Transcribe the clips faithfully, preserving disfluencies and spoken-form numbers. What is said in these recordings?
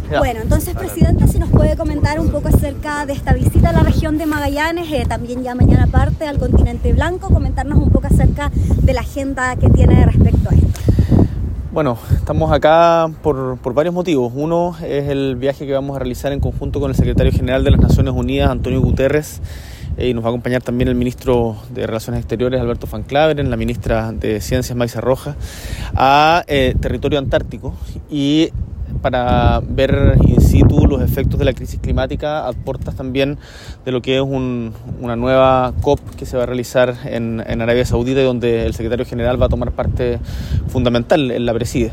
Ya. Bueno, entonces, presidente, si nos puede comentar un poco acerca de esta visita a la región de Magallanes, eh, también ya mañana parte al continente blanco, comentarnos un poco acerca de la agenda que tiene respecto a esto. Bueno, estamos acá por, por varios motivos. Uno es el viaje que vamos a realizar en conjunto con el secretario general de las Naciones Unidas, Antonio Guterres, eh, y nos va a acompañar también el ministro de Relaciones Exteriores, Alberto Van Claveren, la ministra de Ciencias, Maisa Rojas, a eh, territorio antártico y para ver in situ los efectos de la crisis climática, a puertas también de lo que es un, una nueva COP que se va a realizar en, en Arabia Saudita y donde el secretario general va a tomar parte fundamental, él la preside.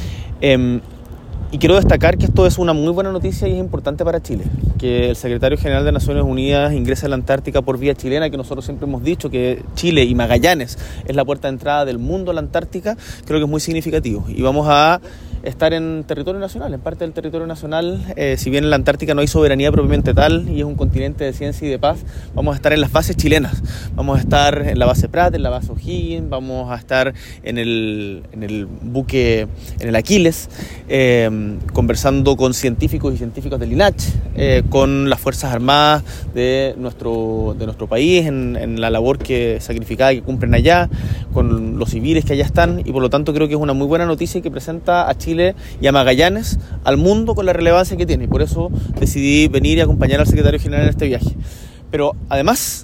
Eh, y quiero destacar que esto es una muy buena noticia y es importante para Chile, que el secretario general de Naciones Unidas ingrese a la Antártica por vía chilena, que nosotros siempre hemos dicho que Chile y Magallanes es la puerta de entrada del mundo a la Antártica. Creo que es muy significativo y vamos a estar en territorio nacional, en parte del territorio nacional. Eh, si bien en la Antártica no hay soberanía propiamente tal y es un continente de ciencia y de paz, vamos a estar en las bases chilenas, vamos a estar en la base Prat, en la base O'Higgins, vamos a estar en el, en el buque, en el Aquiles, eh, conversando con científicos y científicas del I N A C H, eh, con las Fuerzas Armadas de nuestro, de nuestro país, en, en la labor que sacrificada que cumplen allá, con los civiles que allá están, y por lo tanto creo que es una muy buena noticia que presenta a Chile Chile y a Magallanes al mundo con la relevancia que tiene, y por eso decidí venir y acompañar al secretario general en este viaje. Pero además,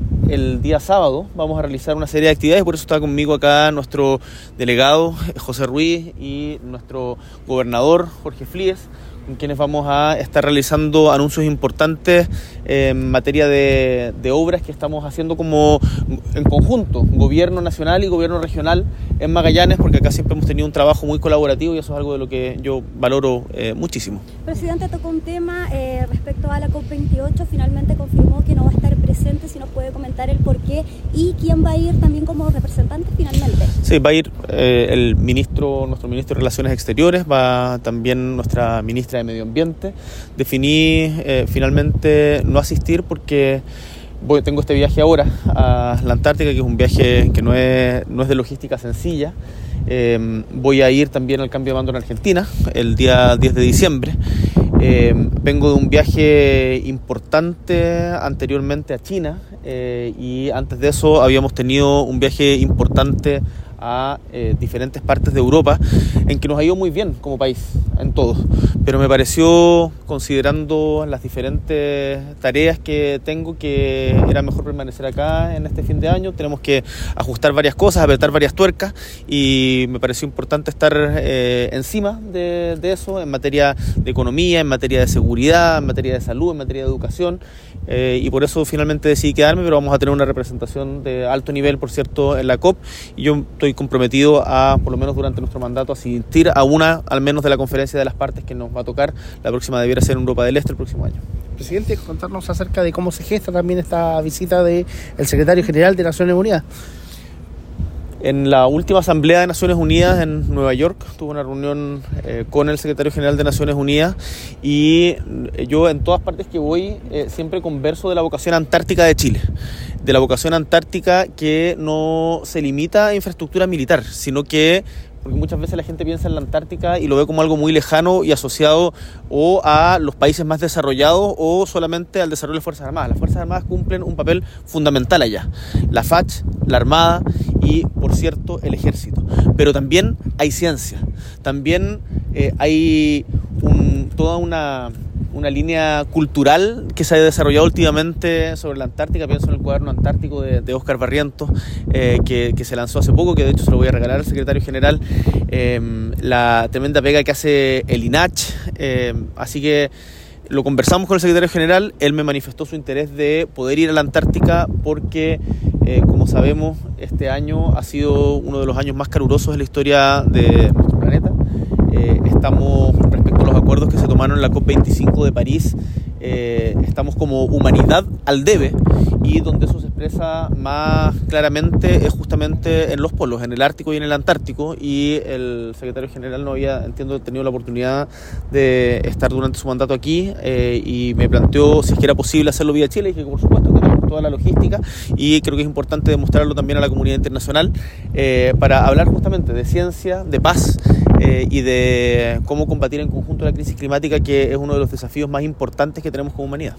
el día sábado vamos a realizar una serie de actividades, por eso está conmigo acá nuestro delegado José Ruiz y nuestro gobernador Jorge Flies, con quienes vamos a estar realizando anuncios importantes en materia de, de obras que estamos haciendo como en conjunto, gobierno nacional y gobierno regional en Magallanes, porque acá siempre hemos tenido un trabajo muy colaborativo y eso es algo de lo que yo valoro eh, muchísimo. Presidente, tocó un tema eh, respecto a la COP veintiocho, finalmente confirmó que no va a estar presente, si nos puede comentar el por qué y quién va a ir también como representante finalmente. Sí, va a ir eh, el ministro, nuestro ministro de Relaciones Exteriores, va también nuestra ministra de Medio Ambiente. Definí eh, finalmente no asistir porque voy, tengo este viaje ahora a la Antártica, que es un viaje que no es, no es de logística sencilla. Eh, voy a ir también al cambio de mando en Argentina el día diez de diciembre. Eh, vengo de un viaje importante anteriormente a China eh, y antes de eso habíamos tenido un viaje importante a eh, diferentes partes de Europa en que nos ha ido muy bien como país, en todo, pero me pareció, considerando las diferentes tareas que tengo, que era mejor permanecer acá en este fin de año. Tenemos que ajustar varias cosas, apretar varias tuercas y me pareció importante estar eh, encima de, de eso en materia de economía, en materia de seguridad, en materia de salud, en materia de educación. Eh, y por eso finalmente decidí quedarme, pero vamos a tener una representación de alto nivel, por cierto, en la COP, y yo estoy comprometido a, por lo menos durante nuestro mandato, asistir a una, al menos, de la conferencia de las partes que nos va a tocar. La próxima debiera ser en Europa del Este el próximo año. Presidente, contarnos acerca de cómo se gesta también esta visita del secretario general de Naciones Unidas. En la última Asamblea de Naciones Unidas en Nueva York tuve una reunión eh, con el secretario general de Naciones Unidas y yo en todas partes que voy eh, siempre converso de la vocación antártica de Chile, de la vocación antártica que no se limita a infraestructura militar, sino que, porque muchas veces la gente piensa en la Antártica y lo ve como algo muy lejano y asociado o a los países más desarrollados o solamente al desarrollo de las Fuerzas Armadas. Las Fuerzas Armadas cumplen un papel fundamental allá. La F A C H, la Armada y, por cierto, el Ejército. Pero también hay ciencia. También eh, hay un, toda una... una línea cultural que se ha desarrollado últimamente sobre la Antártica. Pienso en el cuaderno antártico de, de Óscar Barrientos, eh, que, que se lanzó hace poco, que de hecho se lo voy a regalar al secretario general. Eh, la tremenda pega que hace el I N A C H. Eh, así que lo conversamos con el secretario general. Él me manifestó su interés de poder ir a la Antártica porque, eh, como sabemos, este año ha sido uno de los años más calurosos de la historia de nuestro planeta. Eh, estamos, respecto a los acuerdos que se tomaron en la COP veinticinco de París, eh, estamos como humanidad al debe, y donde eso se expresa más claramente es justamente en los polos, en el Ártico y en el Antártico, y el secretario general no había, entiendo, tenido la oportunidad de estar durante su mandato aquí, eh, y me planteó si es que era posible hacerlo vía Chile, y dije que por supuesto que no. toda la logística, y creo que es importante demostrarlo también a la comunidad internacional eh, para hablar justamente de ciencia, de paz eh, y de cómo combatir en conjunto la crisis climática, que es uno de los desafíos más importantes que tenemos como humanidad.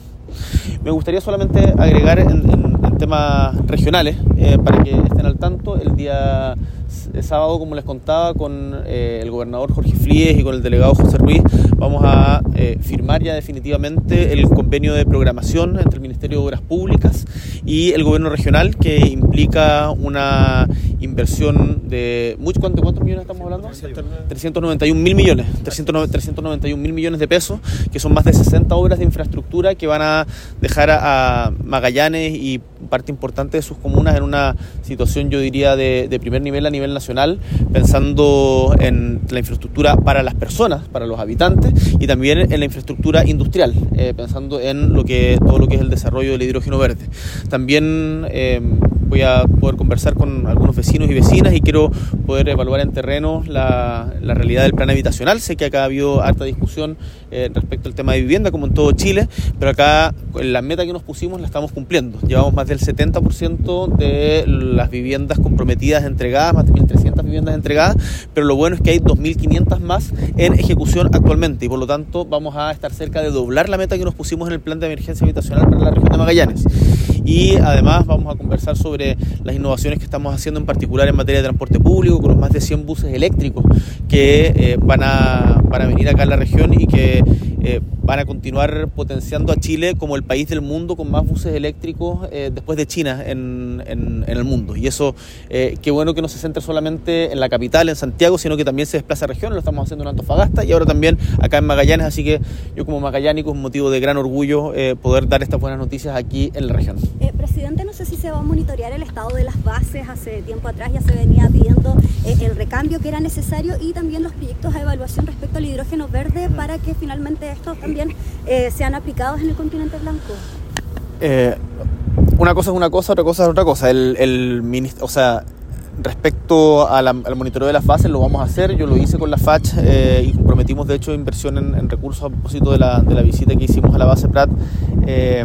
Me gustaría solamente agregar en, en, en temas regionales, eh, para que estén al tanto. El día sábado, como les contaba, con eh, el gobernador Jorge Flies y con el delegado José Ruiz, vamos a eh, firmar ya definitivamente el convenio de programación entre el Ministerio de Obras Públicas y el gobierno regional, que implica una inversión de... ¿Cuántos, cuántos millones estamos hablando? trescientos noventa y un mil millones, trescientos noventa y un mil millones de pesos, que son más de sesenta obras de infraestructura que van a dejar a, a Magallanes y parte importante de sus comunas en una situación, yo diría, de, de primer nivel a nivel nacional, pensando en la infraestructura para las personas, para los habitantes, y también en la infraestructura industrial, eh, pensando en lo que todo lo que es el desarrollo del hidrógeno verde. También eh, voy a poder conversar con algunos vecinos y vecinas y quiero poder evaluar en terreno la, la realidad del plan habitacional. Sé que acá ha habido harta discusión eh, respecto al tema de vivienda, como en todo Chile, pero acá la meta que nos pusimos la estamos cumpliendo. Llevamos más del setenta por ciento de las viviendas comprometidas entregadas, más de mil trescientas viviendas entregadas, pero lo bueno es que hay dos mil quinientas más en ejecución actualmente, y por lo tanto vamos a estar cerca de doblar la meta que nos pusimos en el plan de emergencia habitacional para la región de Magallanes. Y además vamos a conversar sobre las innovaciones que estamos haciendo, en particular en materia de transporte público, con los más de cien buses eléctricos que eh, van, a, van a venir acá a la región y que eh, van a continuar potenciando a Chile como el país del mundo con más buses eléctricos eh, después de China en, en, en el mundo. Y eso, eh, qué bueno que no se centre solamente en la capital, en Santiago, sino que también se desplaza a región. Lo estamos haciendo en Antofagasta y ahora también acá en Magallanes, así que yo como magallánico es un motivo de gran orgullo eh, poder dar estas buenas noticias aquí en la región. Eh, presidente, no sé si se va a monitorear el estado de las bases. Hace tiempo atrás ya se venía pidiendo eh, el recambio que era necesario, y también los proyectos de evaluación respecto al hidrógeno verde para que finalmente estos también eh, sean aplicados en el continente blanco. Eh, una cosa es una cosa, otra cosa es otra cosa. El, el ministro, o sea, respecto a la, al monitoreo de las bases, lo vamos a hacer. Yo lo hice con la F A C eh, y comprometimos de hecho inversión en, en recursos a propósito de la, de la visita que hicimos a la base Prat eh,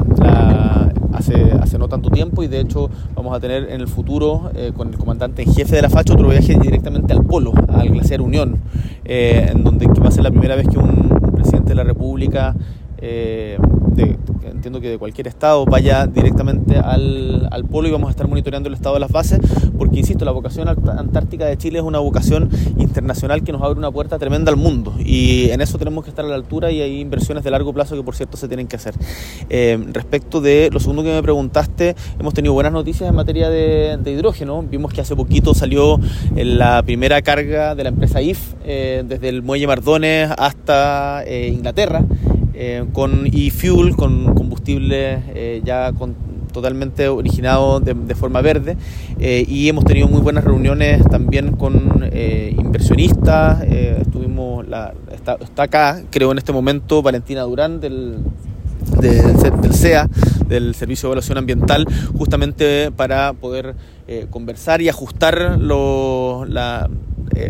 la, hace, hace no tanto tiempo, y de hecho vamos a tener en el futuro eh, con el comandante en jefe de la F A C otro viaje directamente al polo, al glaciar Unión, eh, en donde que va a ser la primera vez que un, un presidente de la República eh, de, entiendo que de cualquier estado vaya directamente al, al polo, y vamos a estar monitoreando el estado de las bases, porque insisto, la vocación antártica de Chile es una vocación internacional que nos abre una puerta tremenda al mundo, y en eso tenemos que estar a la altura, y hay inversiones de largo plazo que por cierto se tienen que hacer. Eh, respecto de lo segundo que me preguntaste, hemos tenido buenas noticias en materia de, de hidrógeno. Vimos que hace poquito salió la primera carga de la empresa I F eh, desde el muelle Mardones hasta eh, Inglaterra, Eh, con e-fuel, con combustible eh, ya con, totalmente originado de, de forma verde, eh, y hemos tenido muy buenas reuniones también con eh, inversionistas. Eh, estuvimos la, está, está acá, creo en este momento, Valentina Durán del, de, del C E A, del Servicio de Evaluación Ambiental, justamente para poder eh, conversar y ajustar lo, la, eh,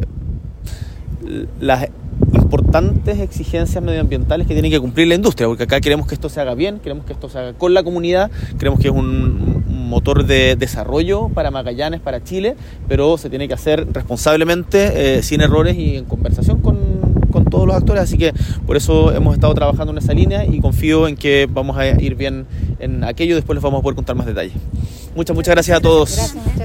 las importantes exigencias medioambientales que tiene que cumplir la industria, porque acá queremos que esto se haga bien, queremos que esto se haga con la comunidad, creemos que es un, un motor de desarrollo para Magallanes, para Chile, pero se tiene que hacer responsablemente, eh, sin errores y en conversación con, con todos los actores, así que por eso hemos estado trabajando en esa línea y confío en que vamos a ir bien en aquello. Después les vamos a poder contar más detalles. Muchas, muchas gracias a todos. Gracias.